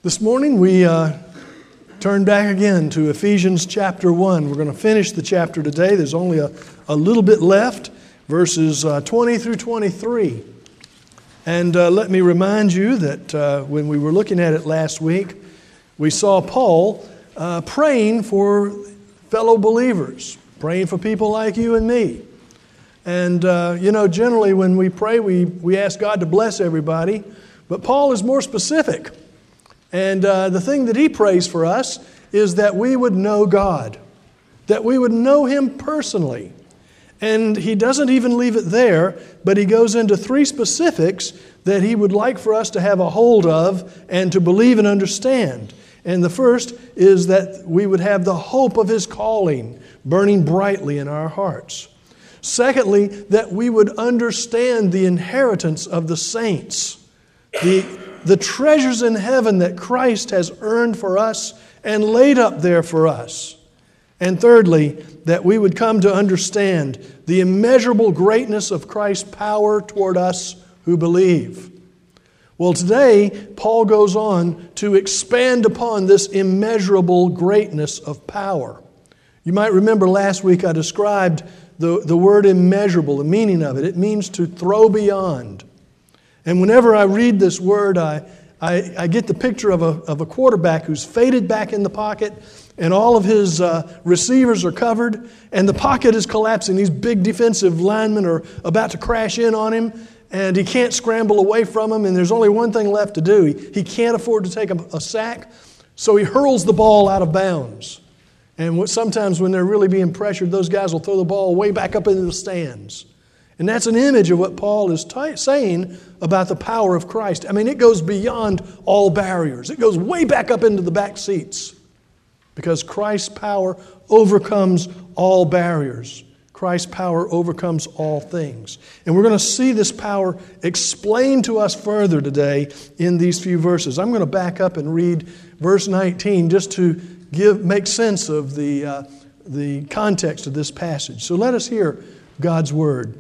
This morning we turn back again to Ephesians chapter 1. We're going to finish the chapter today. There's only a little bit left, verses 20 through 23. And let me remind you that when we were looking at it last week, we saw Paul praying for fellow believers, praying for people like you and me. And, generally when we pray, we ask God to bless everybody. But Paul is more specific. And the thing that he prays for us is that we would know God, that we would know Him personally. And he doesn't even leave it there, but he goes into three specifics that he would like for us to have a hold of and to believe and understand. And the first is that we would have the hope of His calling burning brightly in our hearts. Secondly, that we would understand the inheritance of the saints, the treasures in heaven that Christ has earned for us and laid up there for us. And thirdly, that we would come to understand the immeasurable greatness of Christ's power toward us who believe. Well, today, Paul goes on to expand upon this immeasurable greatness of power. You might remember last week I described the word immeasurable, the meaning of it. It means to throw beyond. And whenever I read this word, I get the picture of a quarterback who's faded back in the pocket, and all of his receivers are covered, and the pocket is collapsing. These big defensive linemen are about to crash in on him, and he can't scramble away from them, and there's only one thing left to do. He can't afford to take a sack, so he hurls the ball out of bounds. And sometimes when they're really being pressured, those guys will throw the ball way back up into the stands. And that's an image of what Paul is saying about the power of Christ. I mean, it goes beyond all barriers. It goes way back up into the back seats because Christ's power overcomes all barriers. Christ's power overcomes all things. And we're going to see this power explained to us further today in these few verses. I'm going to back up and read verse 19 just to make sense of the context of this passage. So let us hear God's word.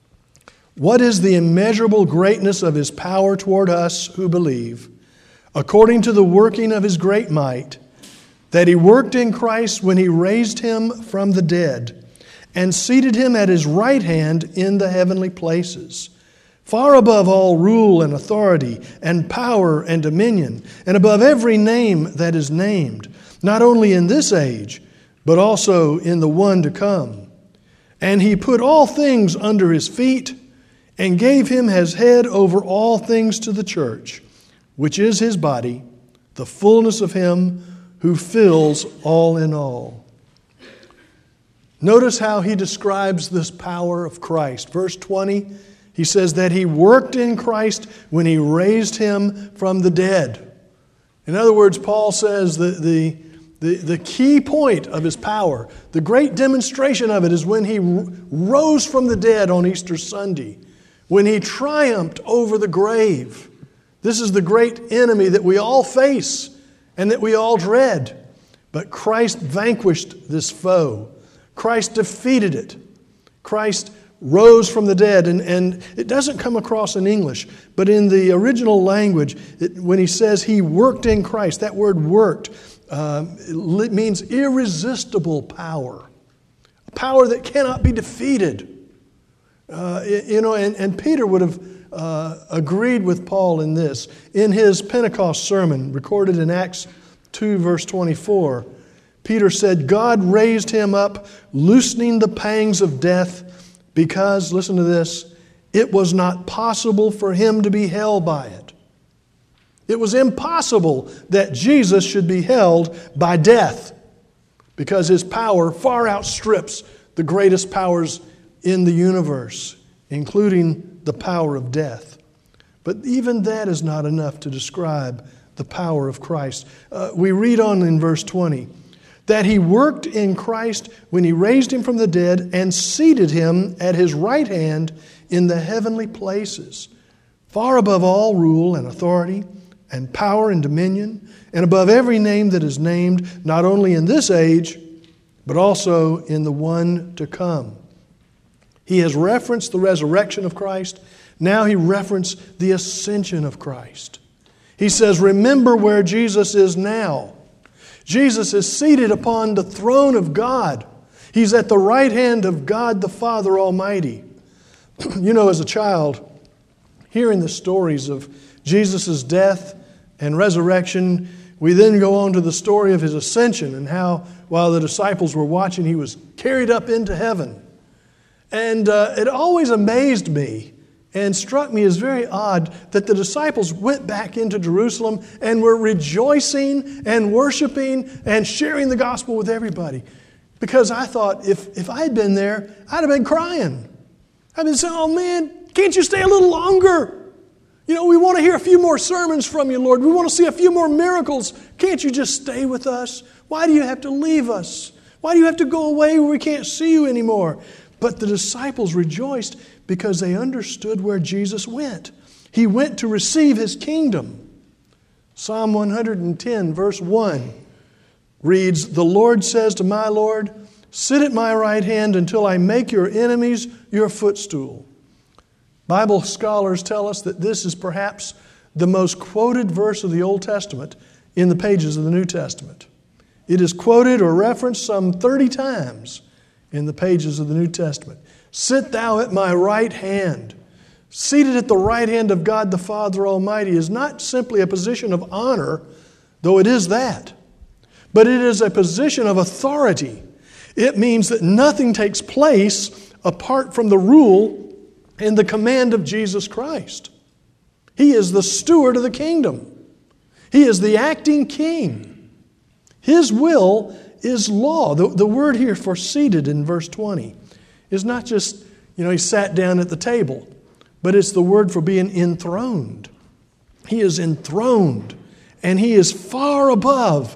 What is the immeasurable greatness of His power toward us who believe, according to the working of His great might, that He worked in Christ when He raised Him from the dead and seated Him at His right hand in the heavenly places, far above all rule and authority and power and dominion, and above every name that is named, not only in this age, but also in the one to come. And He put all things under His feet, and gave Him as head over all things to the church, which is His body, the fullness of Him who fills all in all. Notice how he describes this power of Christ. Verse 20, he says that He worked in Christ when He raised Him from the dead. In other words, Paul says that the key point of His power, the great demonstration of it, is when He rose from the dead on Easter Sunday, when He triumphed over the grave. This is the great enemy that we all face and that we all dread. But Christ vanquished this foe. Christ defeated it. Christ rose from the dead. And it doesn't come across in English, but in the original language, when he says He worked in Christ, that word worked it means irresistible power. A power that cannot be defeated. And Peter would have agreed with Paul in this. In his Pentecost sermon, recorded in Acts 2, verse 24, Peter said, God raised Him up, loosening the pangs of death, because, listen to this, it was not possible for Him to be held by it. It was impossible that Jesus should be held by death, because His power far outstrips the greatest powers in the universe, including the power of death. But even that is not enough to describe the power of Christ. We read on in verse 20, that He worked in Christ when He raised Him from the dead and seated Him at His right hand in the heavenly places, far above all rule and authority and power and dominion, and above every name that is named, not only in this age, but also in the one to come. He has referenced the resurrection of Christ. Now he referenced the ascension of Christ. He says, remember where Jesus is now. Jesus is seated upon the throne of God. He's at the right hand of God the Father Almighty. You know, as a child, hearing the stories of Jesus' death and resurrection, we then go on to the story of His ascension and how, while the disciples were watching, He was carried up into heaven. And it always amazed me and struck me as very odd that the disciples went back into Jerusalem and were rejoicing and worshiping and sharing the gospel with everybody. Because I thought, if I had been there, I'd have been crying. I'd been saying, oh man, can't you stay a little longer? You know, we want to hear a few more sermons from you, Lord. We want to see a few more miracles. Can't you just stay with us? Why do you have to leave us? Why do you have to go away where we can't see you anymore? But the disciples rejoiced because they understood where Jesus went. He went to receive His kingdom. Psalm 110, verse 1 reads, the Lord says to my Lord, sit at my right hand until I make your enemies your footstool. Bible scholars tell us that this is perhaps the most quoted verse of the Old Testament in the pages of the New Testament. It is quoted or referenced some 30 times in the pages of the New Testament. Sit thou at my right hand. Seated at the right hand of God the Father Almighty is not simply a position of honor, though it is that, but it is a position of authority. It means that nothing takes place apart from the rule and the command of Jesus Christ. He is the steward of the kingdom. He is the acting king. His will is law. The word here for seated in verse 20 is not just, He sat down at the table, but it's the word for being enthroned. He is enthroned, and He is far above.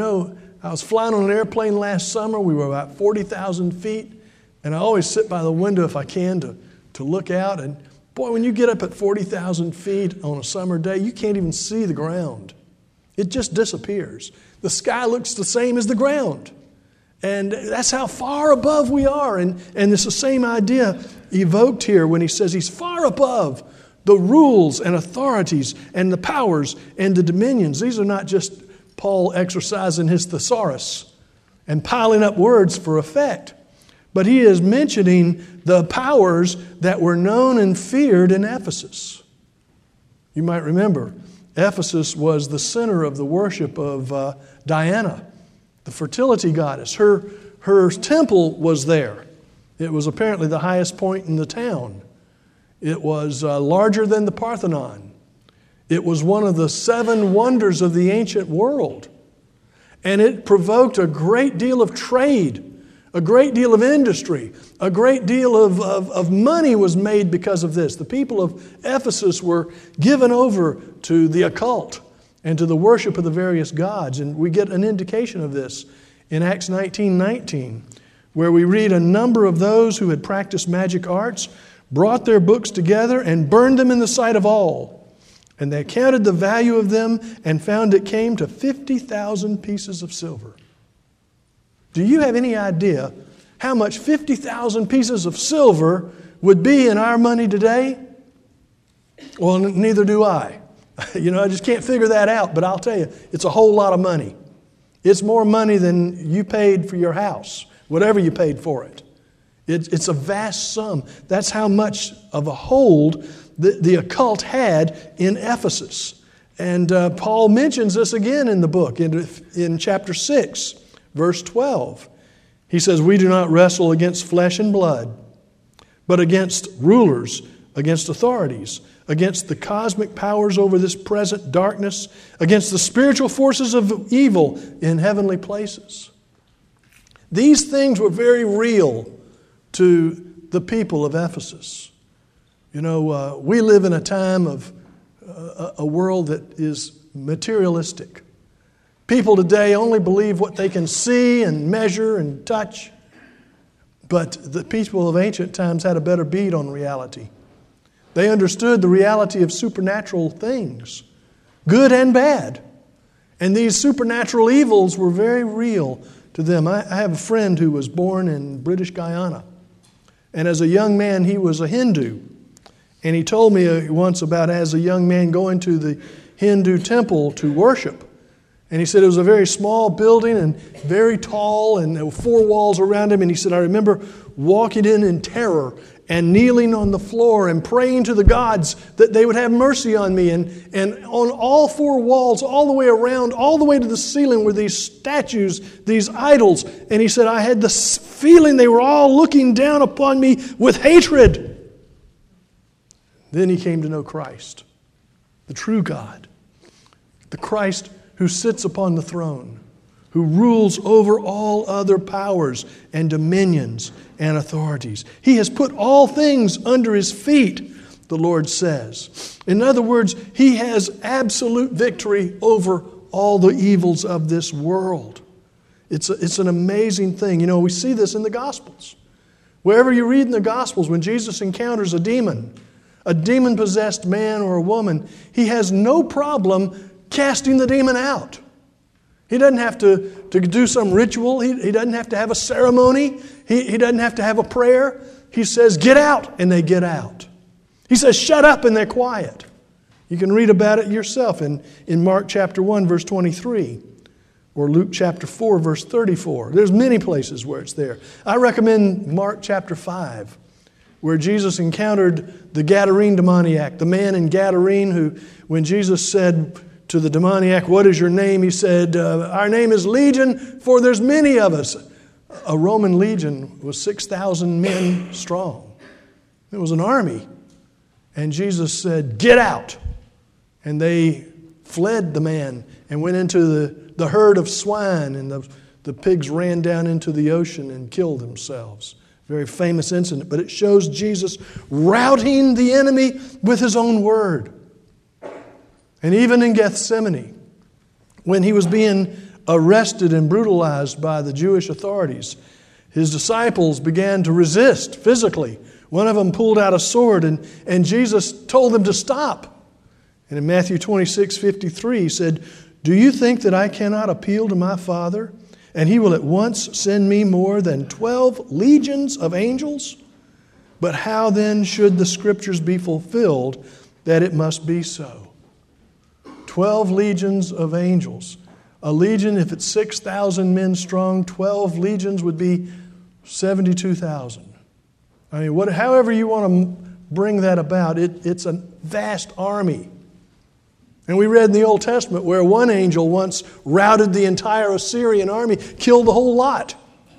I was flying on an airplane last summer. We were about 40,000 feet, and I always sit by the window if I can to look out. And boy, when you get up at 40,000 feet on a summer day, you can't even see the ground. It just disappears. The sky looks the same as the ground. And that's how far above we are. And it's the same idea evoked here when He says He's far above the rules and authorities and the powers and the dominions. These are not just Paul exercising his thesaurus and piling up words for effect. But he is mentioning the powers that were known and feared in Ephesus. You might remember, Ephesus was the center of the worship of Diana, the fertility goddess. Her temple was there. It was apparently the highest point in the town. It was larger than the Parthenon. It was one of the 7 wonders of the ancient world. And it provoked a great deal of trade, a great deal of industry, a great deal of money was made because of this. The people of Ephesus were given over to the occult and to the worship of the various gods. And we get an indication of this in Acts 19:19, where we read a number of those who had practiced magic arts brought their books together and burned them in the sight of all. And they counted the value of them and found it came to 50,000 pieces of silver. Do you have any idea how much 50,000 pieces of silver would be in our money today? Well, neither do I. I just can't figure that out, but I'll tell you, it's a whole lot of money. It's more money than you paid for your house, whatever you paid for it. It's a vast sum. That's how much of a hold the occult had in Ephesus. And Paul mentions this again in the book, in chapter 6, verse 12. He says, we do not wrestle against flesh and blood, but against rulers, against authorities, against the cosmic powers over this present darkness, against the spiritual forces of evil in heavenly places. These things were very real to the people of Ephesus. We live in a time of a world that is materialistic. People today only believe what they can see and measure and touch. But the people of ancient times had a better beat on reality. They understood the reality of supernatural things, good and bad. And these supernatural evils were very real to them. I have a friend who was born in British Guyana. And as a young man, he was a Hindu. And he told me once about, as a young man, going to the Hindu temple to worship. And he said it was a very small building and very tall, and there were 4 walls around him. And he said, I remember walking in terror and kneeling on the floor and praying to the gods that they would have mercy on me. And on all 4 walls, all the way around, all the way to the ceiling were these statues, these idols. And he said, I had this feeling they were all looking down upon me with hatred. Then he came to know Christ, the true God, the Christ who sits upon the throne, who rules over all other powers and dominions and authorities. He has put all things under His feet, the Lord says. In other words, He has absolute victory over all the evils of this world. It's an amazing thing. You know, we see this in the Gospels. Wherever you read in the Gospels, when Jesus encounters a demon-possessed man or a woman, He has no problem casting the demon out. He doesn't have to do some ritual. He doesn't have to have a ceremony. He doesn't have to have a prayer. He says, get out, and they get out. He says, shut up, and they're quiet. You can read about it yourself in Mark chapter 1, verse 23, or Luke chapter 4, verse 34. There's many places where it's there. I recommend Mark chapter 5, where Jesus encountered the Gadarene demoniac, the man in Gadarene who, when Jesus said to the demoniac, what is your name? He said, our name is Legion, for there's many of us. A Roman legion was 6,000 men strong. It was an army. And Jesus said, get out. And they fled the man and went into the herd of swine, and the pigs ran down into the ocean and killed themselves. Very famous incident, but it shows Jesus routing the enemy with His own word. And even in Gethsemane, when He was being arrested and brutalized by the Jewish authorities, His disciples began to resist physically. One of them pulled out a sword, and Jesus told them to stop. And in Matthew 26:53, He said, do you think that I cannot appeal to my Father, and He will at once send me more than 12 legions of angels? But how then should the Scriptures be fulfilled that it must be so? 12 legions of angels. A legion, if it's 6,000 men strong, 12 legions would be 72,000. I mean, however you want to bring that about, it's a vast army. And we read in the Old Testament where one angel once routed the entire Assyrian army, killed the whole lot.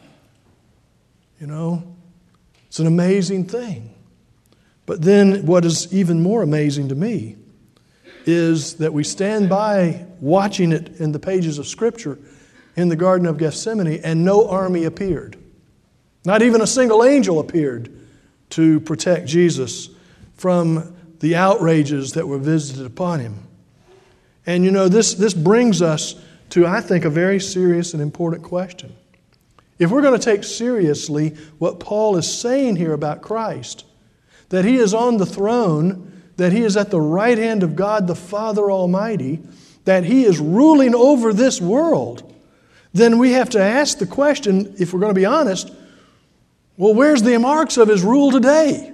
You know, it's an amazing thing. But then what is even more amazing to me is that we stand by watching it in the pages of Scripture in the Garden of Gethsemane, and no army appeared. Not even a single angel appeared to protect Jesus from the outrages that were visited upon Him. And you know, this brings us to, I think, a very serious and important question. If we're going to take seriously what Paul is saying here about Christ, that He is on the throne, that He is at the right hand of God the Father Almighty, that He is ruling over this world, then we have to ask the question, if we're going to be honest, well, where's the marks of His rule today?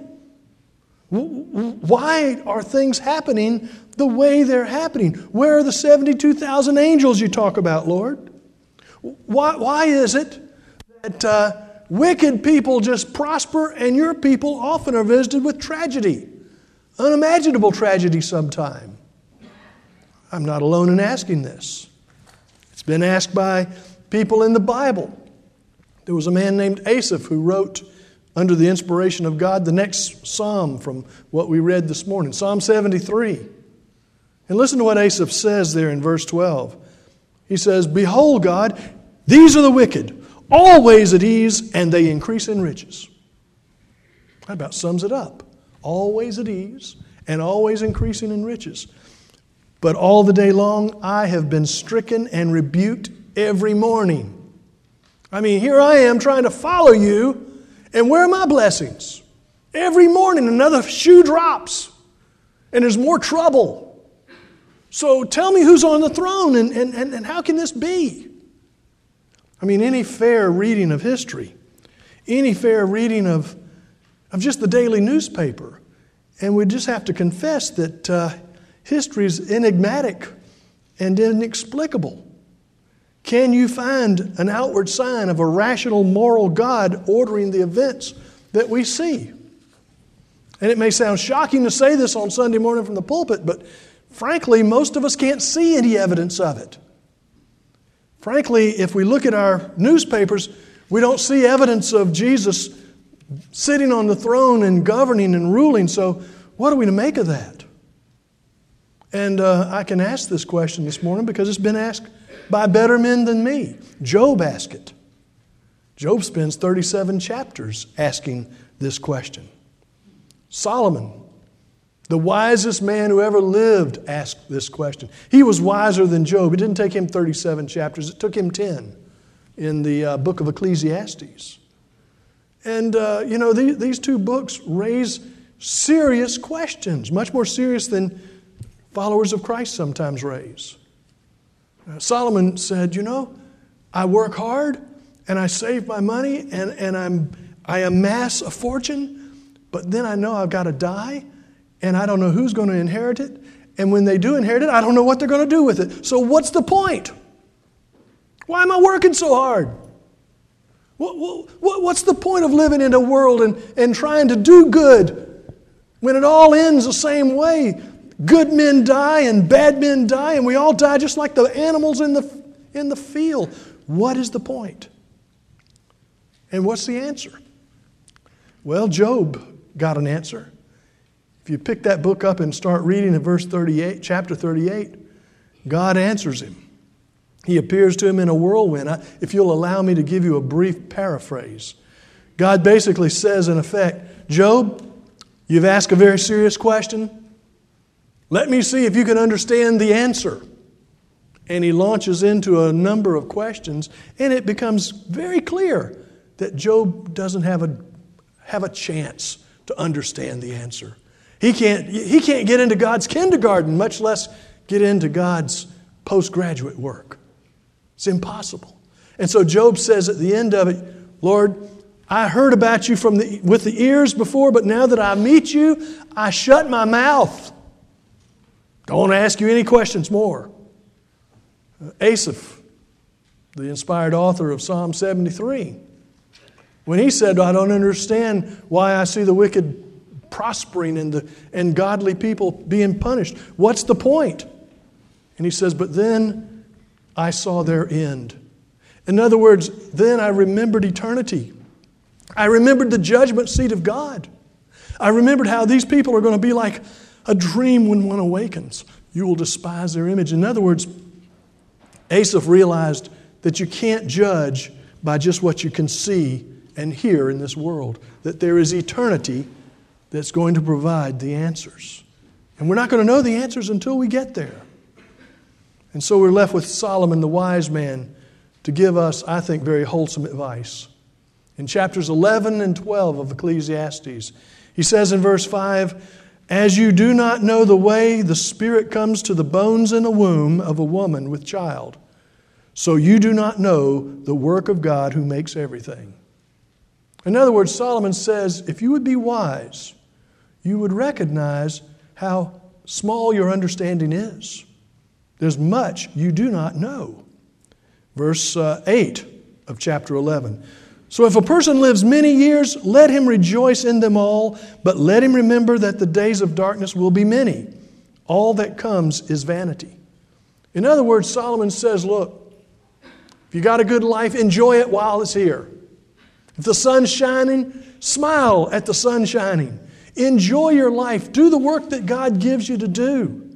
Why are things happening the way they're happening? Where are the 72,000 angels you talk about, Lord? Why is it that wicked people just prosper and your people often are visited with tragedy? Unimaginable tragedy sometime. I'm not alone in asking this. It's been asked by people in the Bible. There was a man named Asaph who wrote, under the inspiration of God, the next psalm from what we read this morning, Psalm 73. And listen to what Asaph says there in verse 12. He says, behold, God, these are the wicked, always at ease, and they increase in riches. That about sums it up. Always at ease and always increasing in riches. But all the day long I have been stricken and rebuked every morning. I mean, here I am trying to follow you, and where are my blessings? Every morning another shoe drops, and there's more trouble. So tell me who's on the throne, and how can this be? I mean, any fair reading of history, any fair reading of just the daily newspaper, and we just have to confess that History is enigmatic and inexplicable. Can you find an outward sign of a rational, moral God ordering the events that we see? And it may sound shocking to say this on Sunday morning from the pulpit, but frankly, most of us can't see any evidence of it. Frankly, if we look at our newspapers, we don't see evidence of Jesus sitting on the throne and governing and ruling. So what are we to make of that? And I can ask this question this morning because it's been asked by better men than me. Job asked it. Job spends 37 chapters asking this question. Solomon, the wisest man who ever lived, asked this question. He was wiser than Job. It didn't take him 37 chapters. It took him 10 in the book of Ecclesiastes. And, these two books raise serious questions, much more serious than followers of Christ sometimes raise. Solomon said, I work hard and I save my money and I amass a fortune, but then I know I've got to die and I don't know who's going to inherit it. And when they do inherit it, I don't know what they're going to do with it. So what's the point? Why am I working so hard? What's the point of living in a world and trying to do good when it all ends the same way? Good men die and bad men die, and we all die just like the animals in the field. What is the point? And what's the answer? Well, Job got an answer. If you pick that book up and start reading in verse 38, chapter 38, God answers him. He appears to him in a whirlwind. If you'll allow me to give you a brief paraphrase, God basically says, in effect, Job, you've asked a very serious question. Let me see if you can understand the answer. And he launches into a number of questions, and it becomes very clear that Job doesn't have a chance to understand the answer. He can't get into God's kindergarten, much less get into God's postgraduate work. It's impossible. And so Job says at the end of it, Lord, I heard about you with the ears before, but now that I meet you, I shut my mouth. Don't want to ask you any questions more. Asaph, the inspired author of Psalm 73, when he said, I don't understand why I see the wicked prospering and godly people being punished. What's the point? And he says, but then I saw their end. In other words, then I remembered eternity. I remembered the judgment seat of God. I remembered how these people are going to be like a dream when one awakens. You will despise their image. In other words, Asaph realized that you can't judge by just what you can see and hear in this world, that there is eternity that's going to provide the answers. And we're not going to know the answers until we get there. And so we're left with Solomon, the wise man, to give us, I think, very wholesome advice. In chapters 11 and 12 of Ecclesiastes, he says in verse 5, as you do not know the way the Spirit comes to the bones in the womb of a woman with child, so you do not know the work of God who makes everything. In other words, Solomon says, if you would be wise, you would recognize how small your understanding is. There's much you do not know. Verse 8 of chapter 11. So if a person lives many years, let him rejoice in them all, but let him remember that the days of darkness will be many. All that comes is vanity. In other words, Solomon says, look, if you got a good life, enjoy it while it's here. If the sun's shining, smile at the sun shining. Enjoy your life. Do the work that God gives you to do.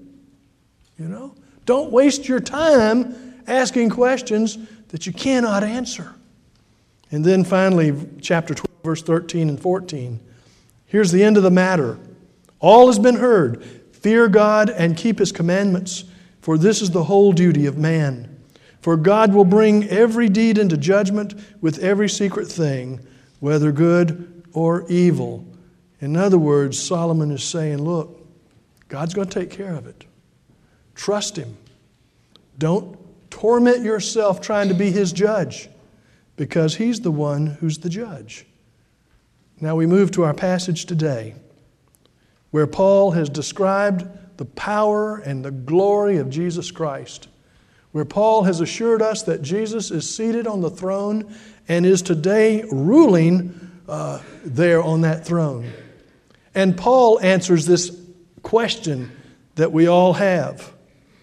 Don't waste your time asking questions that you cannot answer. And then finally, chapter 12, verse 13 and 14. Here's the end of the matter. All has been heard. Fear God and keep His commandments, for this is the whole duty of man. For God will bring every deed into judgment with every secret thing, whether good or evil. In other words, Solomon is saying, look, God's going to take care of it. Trust Him. Don't torment yourself trying to be His judge, because He's the one who's the judge. Now we move to our passage today, where Paul has described the power and the glory of Jesus Christ, where Paul has assured us that Jesus is seated on the throne and is today ruling there on that throne. And Paul answers this question that we all have.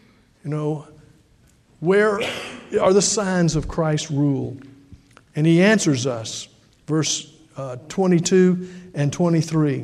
Where are the signs of Christ's rule? And he answers us, verse 22 and 23.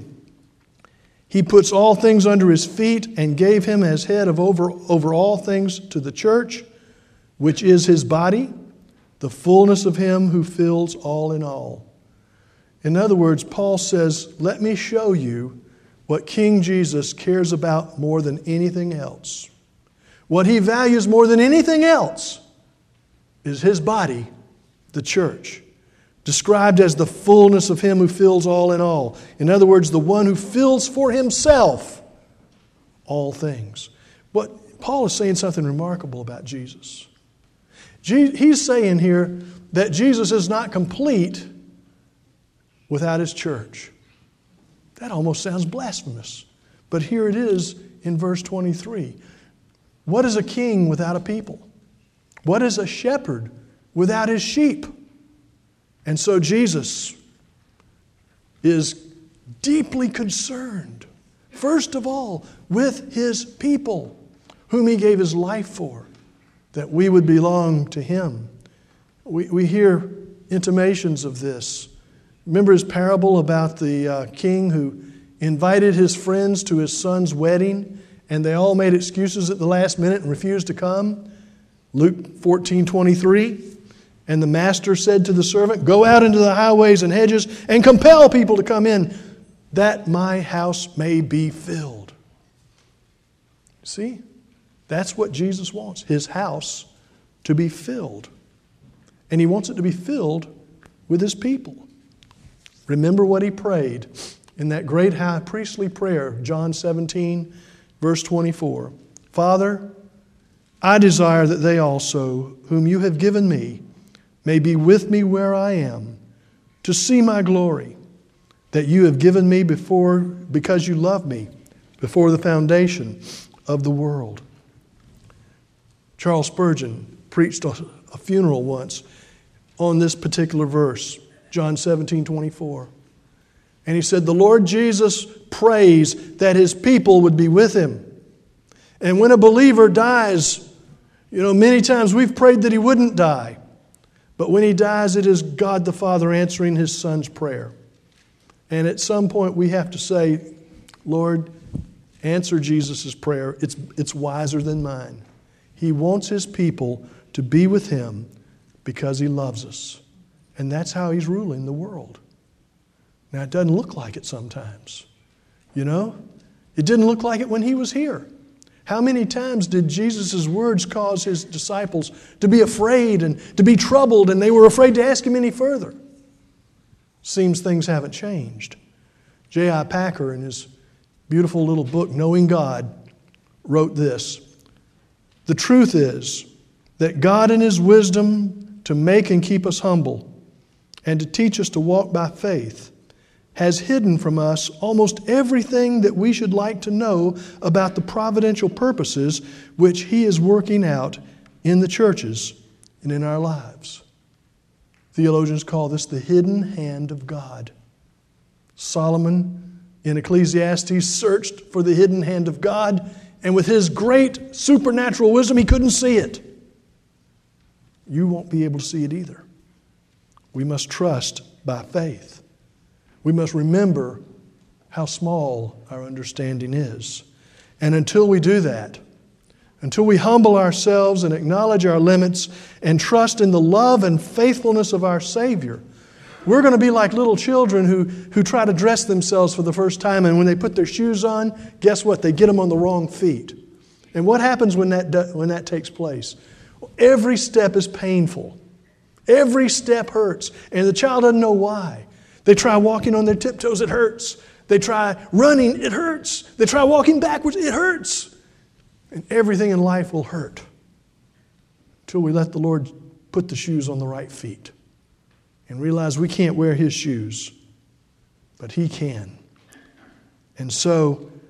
He puts all things under his feet and gave him as head of over all things to the church, which is his body, the fullness of him who fills all in all. In other words, Paul says, let me show you what King Jesus cares about more than anything else. What he values more than anything else is his body, the church, described as the fullness of him who fills all in all. In other words, the one who fills for himself all things. But Paul is saying something remarkable about Jesus. He's saying here that Jesus is not complete without his church. That almost sounds blasphemous. But here it is in verse 23. What is a king without a people? What is a shepherd without his sheep? And so Jesus is deeply concerned, first of all, with his people, whom he gave his life for, that we would belong to him. We hear intimations of this. Remember his parable about the king who invited his friends to his son's wedding, and they all made excuses at the last minute and refused to come? Luke 14:23. And the master said to the servant, go out into the highways and hedges and compel people to come in, that my house may be filled. See? That's what Jesus wants, his house to be filled. And he wants it to be filled with his people. Remember what he prayed in that great high priestly prayer, John 17, verse 24. Father, I desire that they also, whom you have given me, may be with me where I am, to see my glory, that you have given me because you love me before the foundation of the world. Charles Spurgeon preached a funeral once on this particular verse, John 17:24. And he said, the Lord Jesus prays that his people would be with him. And when a believer dies, many times we've prayed that he wouldn't die. But when he dies, it is God the Father answering his Son's prayer. And at some point we have to say, Lord, answer Jesus' prayer. It's wiser than mine. He wants his people to be with him because he loves us. And that's how he's ruling the world. Now, it doesn't look like it sometimes. It didn't look like it when he was here. How many times did Jesus' words cause his disciples to be afraid and to be troubled, and they were afraid to ask him any further? Seems things haven't changed. J.I. Packer, in his beautiful little book, Knowing God, wrote this: the truth is that God in his wisdom to make and keep us humble and to teach us to walk by faith has hidden from us almost everything that we should like to know about the providential purposes which he is working out in the churches and in our lives. Theologians call this the hidden hand of God. Solomon in Ecclesiastes searched for the hidden hand of God, and with his great supernatural wisdom, he couldn't see it. You won't be able to see it either. We must trust by faith. We must remember how small our understanding is. And until we do that, until we humble ourselves and acknowledge our limits and trust in the love and faithfulness of our Savior, we're going to be like little children who try to dress themselves for the first time, and when they put their shoes on, guess what? They get them on the wrong feet. And what happens when that takes place? Every step is painful. Every step hurts, and the child doesn't know why. They try walking on their tiptoes, it hurts. They try running, it hurts. They try walking backwards, it hurts. And everything in life will hurt until we let the Lord put the shoes on the right feet and realize we can't wear his shoes, but he can. And so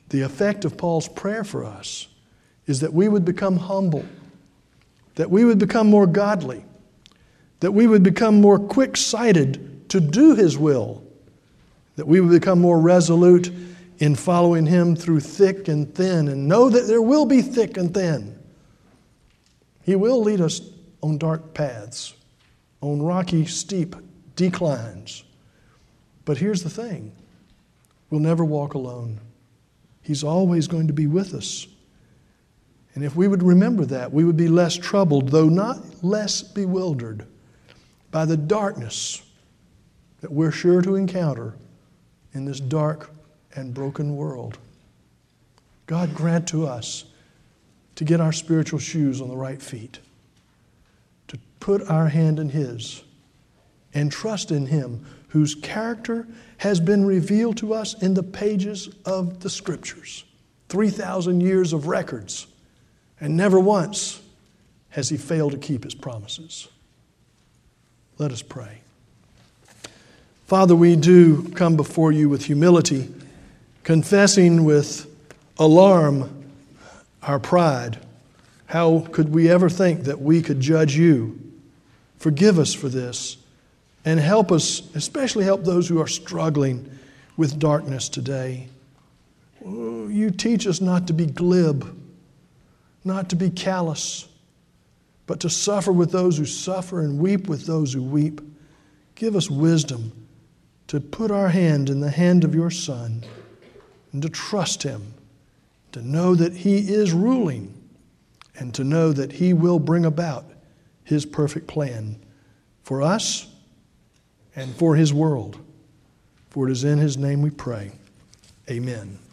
the effect of Paul's prayer for us is that we would become humble, that we would become more godly, that we would become more quick-sighted to do His will, that we would become more resolute in following Him through thick and thin, and know that there will be thick and thin. He will lead us on dark paths, on rocky, steep declines. But here's the thing. We'll never walk alone. He's always going to be with us. And if we would remember that, we would be less troubled, though not less bewildered, by the darkness that we're sure to encounter in this dark and broken world. God grant to us to get our spiritual shoes on the right feet, to put our hand in His and trust in Him whose character has been revealed to us in the pages of the Scriptures. 3,000 years of records, and never once has He failed to keep His promises. Let us pray. Father, we do come before You with humility, confessing with alarm our pride. How could we ever think that we could judge You? Forgive us for this, and help us, especially help those who are struggling with darkness today. You teach us not to be glib, not to be callous, but to suffer with those who suffer and weep with those who weep. Give us wisdom to put our hand in the hand of Your Son and to trust Him, to know that He is ruling, and to know that He will bring about His perfect plan for us and for His world. For it is in His name we pray. Amen.